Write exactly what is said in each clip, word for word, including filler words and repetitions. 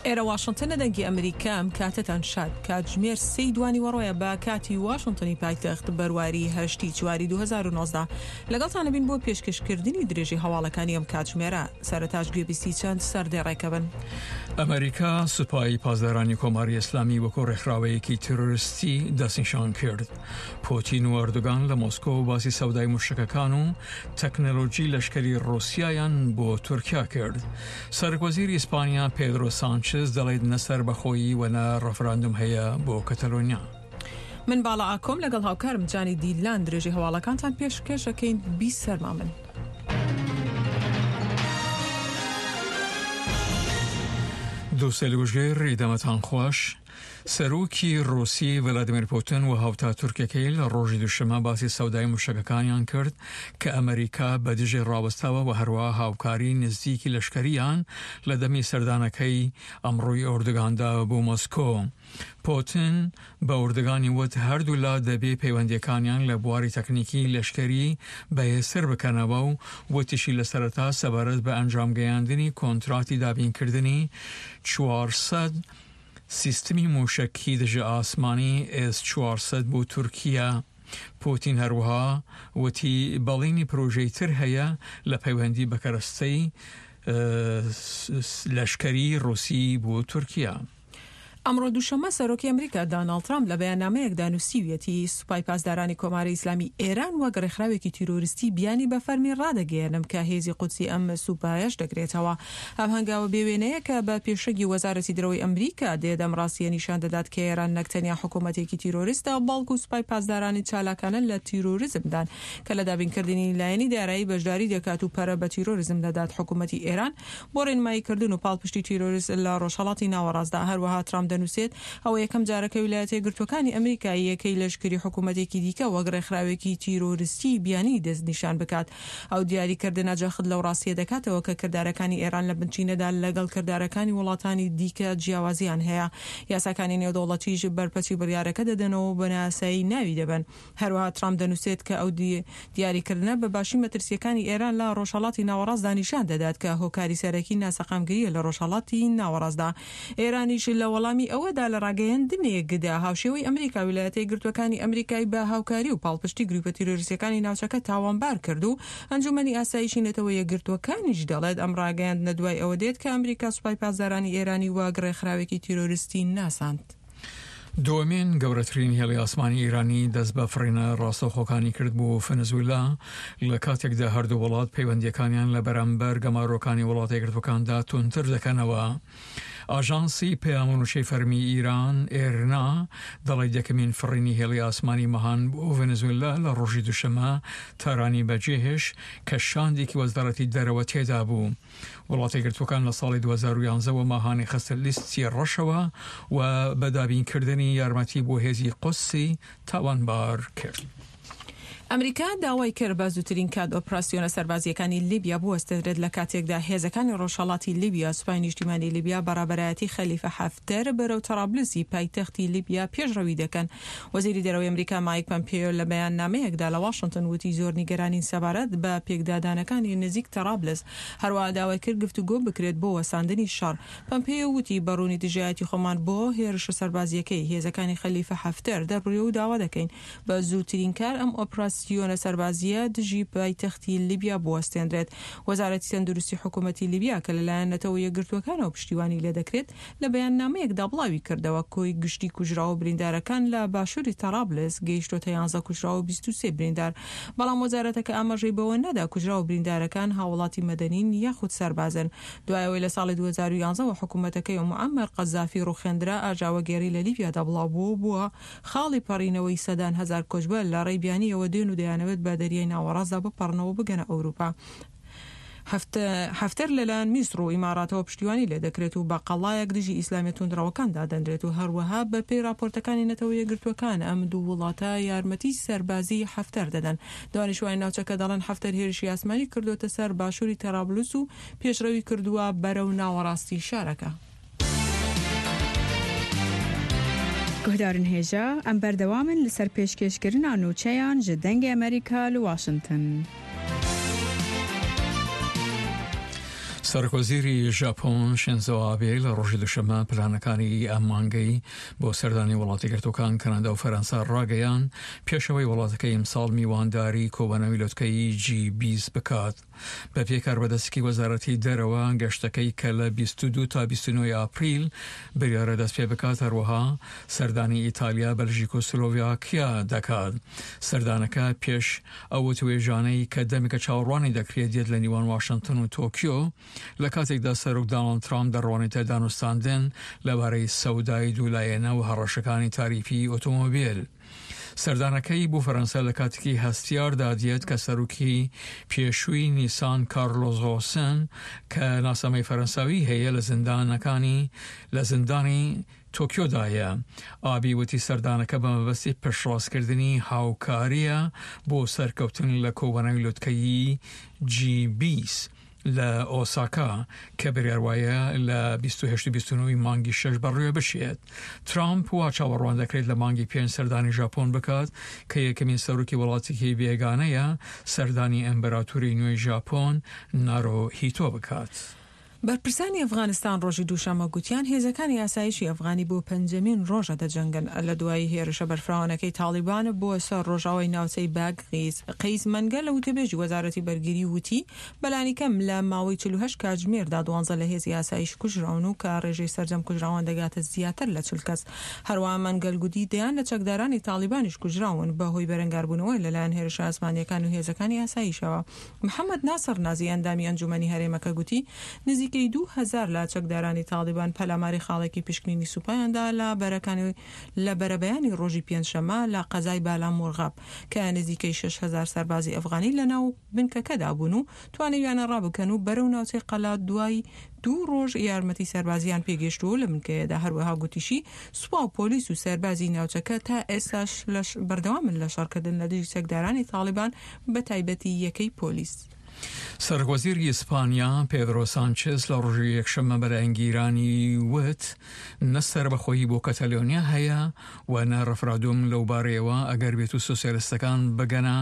ئێرە واشنتن دەنگی ئەمریکام کاتتان شاد کاتژمێر سەی دوانی وەڕۆیە بە کاتی واشنتنی پایتەخت بەرواری هەشتی چواری دوو هەزار و نۆزدە لەگەڵتانە بین بۆ پێشکەشکردنی درێژی هەواڵەکانی ئەم کاتژمێرە سەرەتاش گوێبیستی چەند سەردێڕێکە بن. ئەمریکا سوپای پاسدارانی کۆماری ئیسلامی وەکو ڕێکخراوەیەکی تیرۆریستی دەستنیشان کرد. پۆتین و ئەردۆغان لە مۆسکۆ باسی سەودای موشکەکان و تەکنەلۆژی لەشکری ڕۆسیایان بۆ تورکیا کرد. سەرۆکوەزیری ئیسپانیا پێدرۆ سانچز دەڵێت نەسەر بەخۆیی وەنە ڕەفراندوم هەیە بۆ کەتەلۆنیا. من باڵا ئاکۆم لەگەڵ هاوکارم جانی دیلان درێژی هەواڵەکانتان پێشکەشەکەین بیست سەرما من. دووسێ لەگوژێر ئیدەمەتان خۆش. سەرۆکی ڕۆسی ڤلادیمیر پوتین و هاوتا تورکەکەی لە ڕۆژی دووشەمە باسی سەودای موشکەکانیان کرد کە ئەمریکا بە دژی ڕاوەستاوە و هەروە هاوکاری نزیکی لەشکریان لە دەمی سەردانەکەی ئەمڕۆی ئۆردگاندا بۆ مۆسکۆ. پوتین بە ئۆردگانی وت هەردوو لا دەبێ پەیوەندیەکانیان لە بواری تەکنیکی لەشکری بەهێزتر بکەنەوە و وتیشی لە سەرەتا سەبارەت بە ئەنجامگەیاندنی کۆنتراتی دابینکردنی چوارسەد سیستمی موشکی دژە ئاسمانی ئێس چوارسەد بۆ تورکیا. پوتین هەروەها وتی بەڵێنی پرۆژەی تر هەیە لە پەیوەندی بەکەرەستەی لەشکری ڕۆسی بۆ تورکیا. ئەمڕۆ دووشەمە سەرۆکی ئەمریکا دۆناڵد ترامپ لە بەیاننامەیەکدا نووسیویەتی سوپای پاسدارانی کۆماری ئیسلامی ئێران وەک ڕێکخراوێکی تیرۆریستی بیانی بە فەرمی ڕادەگەیەنم کە هێزی قودسی ئەم سوپایەش دەکرێتەوە. ئەم هەنگاوە بێوێنەیە کە بە پێشەگی وەزارەتی درەوەی ئەمریکا دێدەم ڕاستیە نیشان دەدات کە ئێران نەکتەنیا حکوومەتێکی تیرۆریستە بەڵکو سوپای پاسدارانی چالاکانە لە تیرۆریزمدان کە لە دابینکردنی لایەنی دارایی بەشداری دەکات و پەرە بە تیرۆریزم دەدات. حکوومەتی ئێران بۆ ڕێنماییکردن و پاڵپشتی تیرۆریست لە ڕۆژهەڵاتی ناوەڕاستدا هەروەها ترامپ دەنووسێت ئەوە یەکەم جارەکە ویلایەتە یەکگرتووەکانی ئەمریکای یەکەی لەشکری حکوومەتێکی دیکە وەک ڕێکخراوێکی تیرۆریستی بیانی دەست نیشان بکات. ئەو دیاریکردنە جەخت لەو ڕاستیە دەکاتەوە کە کردارەکانی ئێران لە بنچینەدا لەگەڵ کردارەکانی وڵاتانی دیکە جیاوازیان هەیە. یاساکانی نێودەوڵەتیش بەرپەچی بڕیارەکە دەدەنەوە بە ناسایی ناوی دەبن. هەروەها ترامپ دەنووسێت کە ئەو دیاریکردنە بە باشی مەترسیەکانی ئێران لە ڕۆژهەڵاتی ناوەڕاستدا نیشان دەدات کە هۆکاری سەرەکی ناسەقامگریە لە ڕۆژهەڵاتی ناوەڕاستدا. ئێرانیش لە وەڵامی ئەوەدا لە ڕاگەیاندنێکدا هاوشێوەی ئەمریکا ویلایەتە یەکگرتووەکانی ئەمریکای بە هاوکاری و پاڵپشتی گروپە تیرۆریستەکانی ناوچەکە تاوانبار کرد و ئەنجومەنی ئاسایشی نەتەوە یەکگرتووەکانیش دەڵێت ئەم ڕاگەیاندنە دوای ئەوە دێت کە ئەمریکا سوپای پاسدارانی ئێرانی وەک ڕێکخراوێکی تیرۆریستی ناساند. دووەمین گەورەترین هێڵی ئاسمانی ئیرانی دەست بە فڕینە ڕاستەوخۆکانی کرد بۆ ڤەنزوێلا لە کاتێکدا هەردوو وڵات پەیوەندیەکانیان لە بەرامبەر گەمارۆکانی وڵاتە یەکگرتووەکاندا تونتر دەکەنەوە. ئاژانسی پەیامونوشەی فەرمی ئیران ئێرنا دەڵێت یەکەمین فڕینی هێڵی ئاسمانی مەهان بۆ ڤەنزوێلا لە ڕۆژی دووشەمە تارانی بەجێهێش کە شاندێکی وەزارەتی دەرەوە تێدا بوو. وڵاتە یەکگرتووەکان لە ساڵی دوو هەزار و یانزەوە ماهانی خستە لیستی ڕەشەوە و بەدابینکردنی یارمەتی بۆ هێزی قودسی تاوانبار کرد. ئەمریکا داوای کرد بە زووترین کات ئۆپراسیۆنە سەربازیەکانی لیبیا بوەستێت لە کاتێکدا هێزەکانی ڕۆژهەڵاتی لیبیا سوپای نیشتیمانی لیبیا بەڕابەرایەتی خەلیفە حەفتەر بەرەو تەرابلسی پایتەختی لیبیا پێشڕەوی دەکەن. وەزیری دەرەوەی ئەمریکا مایک پۆمپیۆ لە بەیاننامەیەکدا لە واشنتن وتی زۆر نیگەرانین سەبارەت بە پێکدادانەکانی نزیک تەرابلس هەروەها داوای کرد گفتوگۆ بکرێت بۆ وەساندنی شەڕ. پۆمپیۆ وتی بەڕوونی دژایەتی خۆمان بۆ هێرشە سەربازیەکەی هێزەکانی خەلیفە حەفتەر دەبڕێ و داوا دەکەین بە زووترین کار ئەم ئۆپراسیۆنە سەربازیە دژی پایتەختی لیبیا بوەستێنرێت. وەزارەتی تەندروستی حکوومەتی لیبیا کە لەلایەن نەتەوە یەکگرتووەکانەوە پشتیوانی لێ دەکرێت لە بەیاننامەیەکدا بڵاوی کردەوە کۆی گشتی کوژراوە بریندارەکان لە باشووری تەرابلس گەیشتۆتە یانزە کوژراوە بیست و سێ بریندار. بەڵام وەزارەتەکە ئاماژەی بەوە نەدا کوژراوە بریندارەکان هاوڵاتی مەدەنین یاخود سەربازن. دوایەوەی لە ساڵی دوو هەزار و یانزە حکوومەتەکەی معەمەر قەزافی ڕوخێندرا ئاژاوەگێڕی لە لیبیادا بڵاوبووە بووە خاڵی پەڕینەوەی سەدان هەزار کۆچبەر لە ڕێی بیانیەوە دێن و دەیانەوێت بە دەریای ناوەڕاستدا بپەڕنەوە بگەنە ئەوروپا. هەفتەر لەلایەن میسر و ئیماراتەوە پشتیوانی لێ دەکرێت و بە قەڵایەک دژی ئیسلامی توندڕەوەکان دادەنرێت و هەروەها بە پێی راپۆرتەکانی نەتەوە یەکگرتووەکان ئەم دوو وڵاتە یارمەتی سەربازی هەفتەر دەدەن. دانیشتوانی ناوچەکە دەڵێن هەفتەر هێرشی ئاسمانی کردوتە سەر باشووری تەرابلس و پێشڕەوی کردووە بەرەو ناوەڕاستی شارەکە. گهدارن هێژە ئەم بەردەوامن لەسەر پێشکەشکردنا نووچەیان ji dengê Amerîka li Washington. سەرۆکوەزیری ژاپۆن شینزۆ ئابێ لە ڕۆژی دووشەممە پلانەکانی ئەم مانگەی بۆ سەردانی وڵاتی گرتوەکان کەنەدا و فەرەنسا ڕاگەیان پێشەوەی وڵاتەکەی ئیمساڵ میوانداری کۆبەنەوەی لۆتکەی جی بیست بکات. بە پێکار بەدەستکی وەزارەتی دەرەوە گەشتەکەی کە لە بیست و دوو تا بیست و نۆ ئاپریل بریارە دەست پێ بکات، هەروەها سەردانی ئیتالیا، بەلژیک و سلۆڤاکیا دەکات. سەردانەکە پێش ئەو توێژانەی کە دەمێکە چاوەڕوانی دەکرێت دێت لە نیوان واشنگتن و تۆکیۆ لە کاتێکدا سەرۆک دۆناڵد ترامپ دەڕوانێتە دانوستاندن لەبارەی سەودای دوولایەنە و هەڕەشەکانی تاریفی ئۆتۆمۆبیل. سەردانەکەی بۆ فەرەنسا لە کاتێکی هەستیاردا دێت کە سەرۆکی پێشووی نیسان کارلۆس غۆسن کە ناسنامەی فەرەنساوی هەیە لە زیندانەکانی لە زیندانی تۆکیۆدایە. ئابی وتی سەردانەکە بە مەبەستی پێشڕاستکردنی هاوکاریە بۆ سەرکەوتن لە کۆبەنەوەی لۆتکەی جی بیست لە ئۆساکا کە بریاروایە لە بیست و هەشت و بیست و نۆ مانگی شەش بەڕێوە بشێت. ترامپ وا چاوەڕوان دەکرێت لە مانگی پێنج سەردانی ژاپۆن بکات کە یەکەمین سەرۆکی وڵاتێکی بێگانەیە سەردانی ئەمبەراتوری نوێی ژاپۆن ناروهیتۆ بکات. بەرپرسانی ئەفغانستان ڕۆژی دووشەممە گوتیان هێزەکانی یاسایشی ئەفغانی بۆ پەنجەمین ڕۆژە دەجەنگن لە دوایی هێرشە بەرفراوانەکەی تاڵیبان بۆ سەر ڕۆژاوای ناوچەی باگ قەیس مەنگە لە وتەبێژی وەزارەتی بەرگری وتی بەلانی کەم لە ماوەی چل و هەشت کاتژمێردا دوانزە لە هێزی یاسایش کوژراون و کە ڕێژەی سەرجەم کوژراوان دەگاتە زیاتر لە چل کەس. هەروەها مەنگەل گوتی دەیان لە چەکدارانی تاڵیبانیش کوژراون بەهۆی بەرەنگاربوونەوەی لەلایەن هێرشە ئاسمانیەکان و هێزەکانی یاسایشەوە. محەممەد ناسر نازی ئەندامی ئەنجومەنی هەرێمەکە گوتی نزیکەی دوو هەزار لە چەکدارانی تاڵیبان پەلاماری خاڵێکی پشکنینی سوپایاندا لە بەرەکانی لە بەرەبەیانی ڕۆژی پێنجشەممە لە قەزای بالا مۆرغاب کە نزیکەی شش هەزار سەربازی ئەفغانی لە ناو بنکەکەدا بوون و توانەویانە ڕابکەن و بەرەو ناوچەی قەلات دوای دوو ڕۆژ یارمەتی سەربازیان پێگەشتووە لە بنکەیەدا. هەروەها گوتیشی سوپا و پۆلیس و سەربازی ناوچەکە تا ئێستاش لەش بەردەوامن لە شەڕکردن لە دژی چەکدارانی تاڵیبان بە تایبەتی یەکەی پۆلیس. سەرۆکوەزیری ئیسپانیا پێدرۆ سانچێز لە ڕۆژی یەکشەممە بەرەنگیرانی وت نە سەربەخۆیی بۆ کەتەلۆنیا هەیە و نە ڕەفرادۆم لەو بارەیەوە ئەگەر بێت و سۆسیالیستەکان بگەنە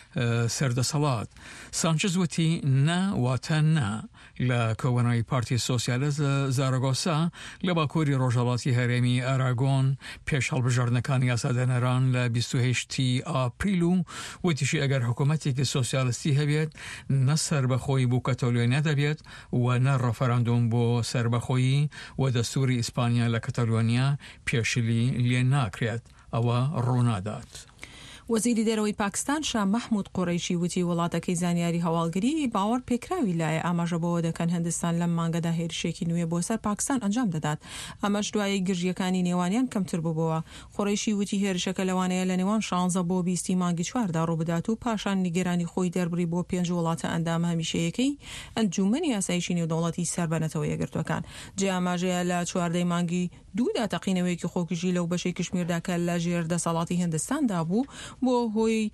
سەردەسەڵات. سانچێز وتی نە واتە نە لە کۆبەنەوەی پارتی سۆسیالیست زاراگۆسا لە باکووری ڕۆژهەڵاتی هەرێمی ئاراگۆن پێش هەڵبژاردنەکانی یاسادەنەران لە بیست و هەشتی ئاپریل و وتیشی ئەگەر حکوومەتێکی سۆسیالیستی هەبێت نە سەربەخۆیی بۆ کەتەلۆنیا دەبێت و نە ڕەفەراندۆم بۆ سەربەخۆیی و دەستوری ئیسپانیا لە کەتەلۆنیا پێشلی لێ ناکرێت. ئەوە ڕوونادات. وەزیری دەرەوەی پاکستان شاه محمود قوڕیشی وتی وڵاتەکەی زانیاری هەواڵگری باوەڕ پێکراوی لایە ئاماژە بەوە دەکەن هەندستان لەم مانگەدا هێرشێکی نوێ بۆ سەر پاکستان ئەنجام دەدات. ئەمەش دوای گرژیەکانی نێوانیان کەمتر بووبەوە. قوڕیشی وتی هێرشەکە لەوانەیە لە نێوان شانزە بۆ بیستی مانگی چواردا ڕووبدات و پاشان نیگەرانی خۆی دەربڕی بۆ پێنج وڵاتە ئەندام هەمیشەیەکەی ئەنجومەنی یاسایشی نێودەوڵەتی سەربەنەتەوە یەکگرتوەکان. جێ ئاماژەیە لە چواردەی مانگی دوودا تەقینەوەیەکی خۆکوژی لەو بەشەی کشمیردا کە لە ژێر دەسەڵاتی هیندستاندا بوو بۆ هۆی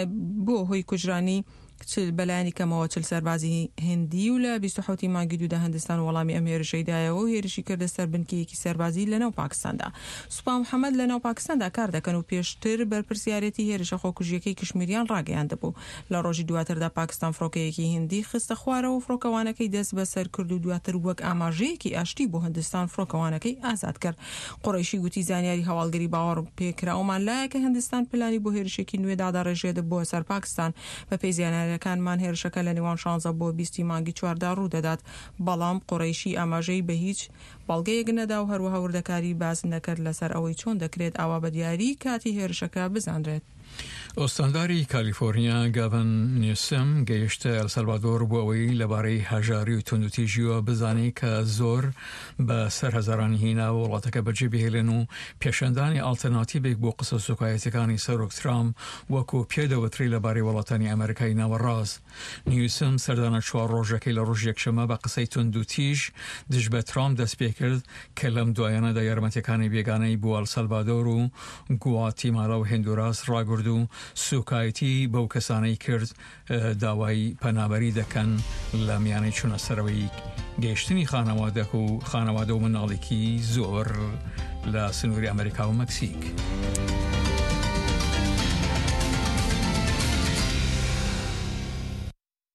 بۆ هۆی کوژرانی بەلایانی کەمەوە چل سەربازی هندی و لە بیست و حوتی مانگی دوودا هەندستان وەڵامی ئەم هێرشەیدایەوە و هێرشی کردە سەر بنکەیەکی سەربازی لەناو پاکستاندا. سوپا محەممەد لەناو پاکستاندا کار دەکەن و پێشتر بەرپرسیارەتی هێرشە خۆکوژیەکەی کشمیریان ڕاگەیان دەبوو. لە ڕۆژی دواتردا پاکستان فڕۆکەیەکی هندی خستە خوارەوە و فڕۆکەوانەکەی دەست بەسەر کرد و دواتر وەک ئاماژەیەکی ئاشتی بۆ هەندستان فڕۆکەوانەکەی ئازاد کرد. قوڕیشی گوتی زانیاری هەواڵگری باوەڕ پێکراومان لایە کە هەندستان پلانی بۆ هێرشێکی نوێدا دەڕێژێت بۆ سەر پاکستان. بە پێی زانیاریەکانمان هێرشەکە لە نێوان شانزە بۆ بیستی مانگی چواردا ڕوو دەدات. بەڵام قوڕیشی ئاماژەی بە هیچ بەڵگەیەک نەدا و هەروەها وردەکاری باس نەکرد لەسەر ئەوەی چۆن دەکرێت ئاوا بە دیاری کاتی هێرشەکە بزانرێت. ئۆستانداری کالیفۆرنیا گاڤن نیوسم گەیشتە ئەلسەلڤادۆر بۆ ئەوەی لەبارەی هەژاری و توندوتیژیوە بزانێت کە زۆر بە سەر هەزارانی هینا و وڵاتەکە بەجێ بهێڵێن و پێشەندانی ئالتەرناتیڤێک بۆ قسە سوکایەتەکانی سەرۆک ترامپ وەکو پێدەوتری لەبارەی وڵاتانی ئەمریکای ناوەڕاست. نیوسم سەردانە چوار ڕۆژەکەی لە ڕۆژ یەکشەمە بە قسەی توندوتیژ دژ بە ترامپ دەست پێ کرد کە لەم دوایانەدا یارمەتیەکانی بێگانەی بۆ ئەلسەلڤادۆر و گواتیمالا و هێندوراس ڕاگرد و سوکایەتی بەو کەسانەی کرد داوای پەنابەری دەکەن لە میانەی چونە سەرەوەی گەیشتنی خانەوادە و خانەوادە و مناڵێکی زۆر لە سنووری ئەمریکا و مەکسیک.